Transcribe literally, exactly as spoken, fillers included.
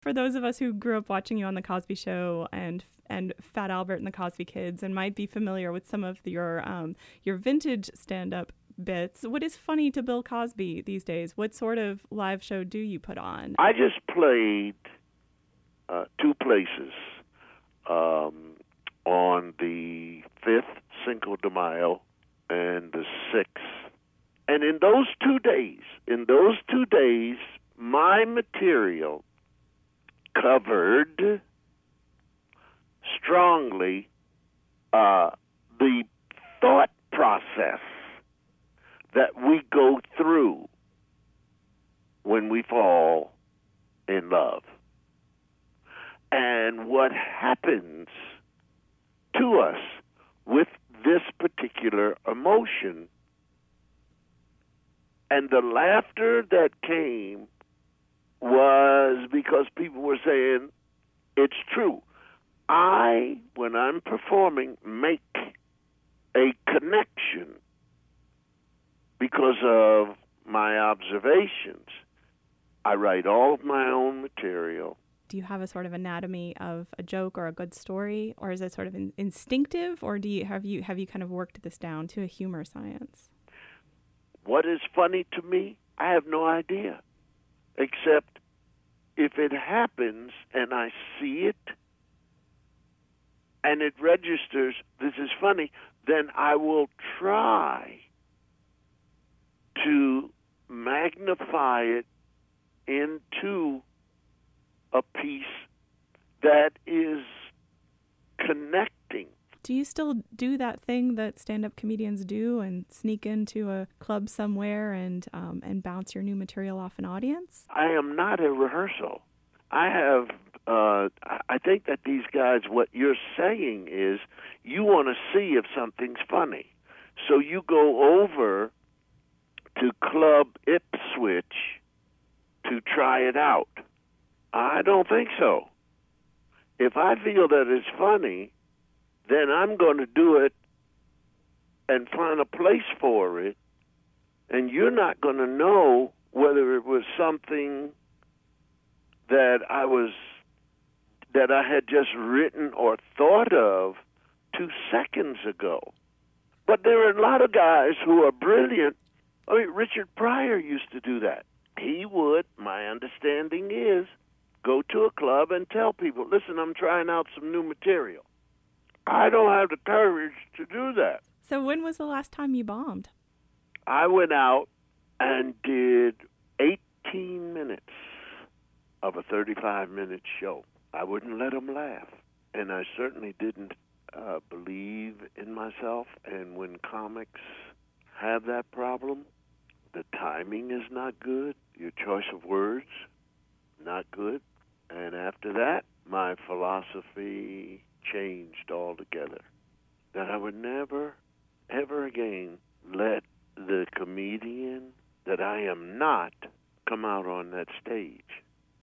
For those of us who grew up watching you on The Cosby Show and and Fat Albert and the Cosby Kids and might be familiar with some of your um, your vintage stand-up bits, what is funny to Bill Cosby these days? What sort of live show do you put on? I just played uh, two places um, on the fifth Cinco de Mayo and the sixth. And in those two days, in those two days, my material covered strongly uh, the thought process that we go through when we fall in love and what happens to us with this particular emotion. And the laughter that came was because people were saying, it's true. I, when I'm performing, make a connection because of my observations. I write all of my own material. Do you have a sort of anatomy of a joke or a good story, or is it sort of in- instinctive, or do you have you have you kind of worked this down to a humor science? What is funny to me? I have no idea, except if it happens and I see it and it registers, this is funny, then I will try to magnify it into a piece that is connecting. Do you still do that thing that stand-up comedians do and sneak into a club somewhere and um, and bounce your new material off an audience? I am not a rehearsal. I have, uh, I think that these guys, what you're saying is you want to see if something's funny. So you go over to Club Ipswich to try it out. I don't think so. If I feel that it's funny, then I'm going to do it and find a place for it, and you're not going to know whether it was something that I was that I had just written or thought of two seconds ago. But there are a lot of guys who are brilliant. I mean, Richard Pryor used to do that. He would, my understanding is, go to a club and tell people, listen, I'm trying out some new material. I don't have the courage to do that. So when was the last time you bombed? I went out and did eighteen minutes of a thirty-five minute show. I wouldn't let them laugh. And I certainly didn't uh, believe in myself. And when comics have that problem, the timing is not good. Your choice of words, not good. And after that, my philosophy changed altogether. That I would never, ever again let the comedian that I am not come out on that stage.